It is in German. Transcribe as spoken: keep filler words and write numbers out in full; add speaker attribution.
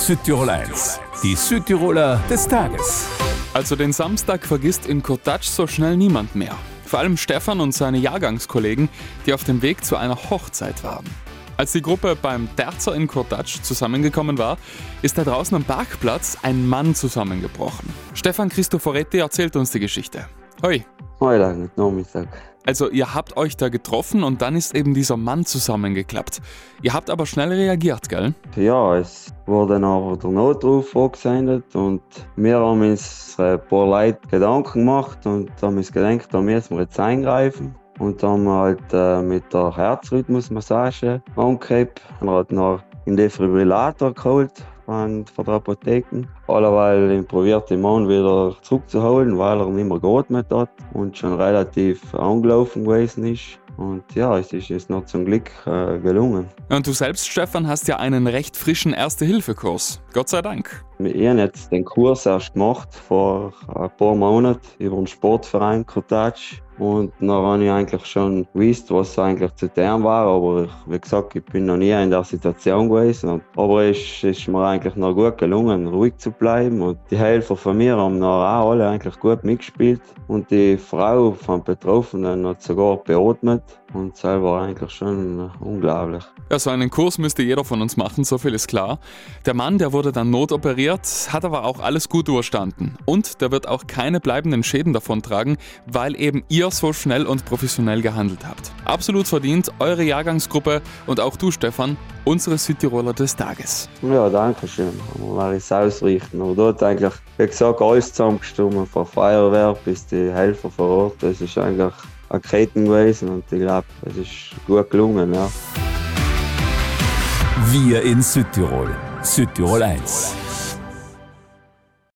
Speaker 1: Südtirol eins, die Südtiroler des Tages.
Speaker 2: Also den Samstag vergisst in Kotatsch so schnell niemand mehr. Vor allem Stefan und seine Jahrgangskollegen, die auf dem Weg zu einer Hochzeit waren. Als die Gruppe beim Terzer in Kotatsch zusammengekommen war, ist da draußen am Parkplatz ein Mann zusammengebrochen. Stefan Cristoforetti erzählt uns die Geschichte. Hoi.
Speaker 3: Heute Nachmittag.
Speaker 2: Also ihr habt euch da getroffen und dann ist eben dieser Mann zusammengeklappt. Ihr habt aber schnell reagiert, gell?
Speaker 3: Ja, es wurde dann aber der Notruf angesendet und wir haben uns ein paar Leute Gedanken gemacht und haben uns gedacht, da müssen wir jetzt eingreifen. Und dann haben wir halt äh, mit der Herzrhythmusmassage angegeben und hat noch einen Defibrillator geholt von, von der Apotheke. Alleweil probiert den Mann wieder zurückzuholen, weil er nicht mehr geatmet hat und schon relativ angelaufen gewesen ist. Und ja, es ist jetzt noch zum Glück äh, gelungen.
Speaker 2: Und du selbst, Stefan, hast ja einen recht frischen Erste-Hilfe-Kurs. Gott sei Dank.
Speaker 3: Ich habe jetzt den Kurs erst gemacht, vor ein paar Monaten, über den Sportverein Kotatsch. Und dann habe ich eigentlich schon gewusst, was eigentlich zu tun war. Aber ich, wie gesagt, ich bin noch nie in der Situation gewesen. Aber es ist mir eigentlich noch gut gelungen, ruhig zu bleiben. Und die Helfer von mir haben noch auch alle eigentlich gut mitgespielt. Und die Frau von Betroffenen hat sogar beatmet. Und das war eigentlich schon unglaublich.
Speaker 2: Ja, so einen Kurs müsste jeder von uns machen, so viel ist klar. Der Mann, der wurde dann notoperiert, hat aber auch alles gut überstanden. Und der wird auch keine bleibenden Schäden davontragen, weil eben ihr so schnell und professionell gehandelt habt. Absolut verdient, eure Jahrgangsgruppe und auch du, Stefan, unsere Südtiroler des Tages.
Speaker 3: Ja, danke schön. Wir werden es ausrichten. Aber dort eigentlich, wie gesagt, alles zusammengestimmt, von Feuerwehr bis die Helfer vor Ort. Das ist eigentlich eine Kette gewesen und ich glaube, es ist gut gelungen. Ja.
Speaker 1: Wir in Südtirol. Südtirol eins.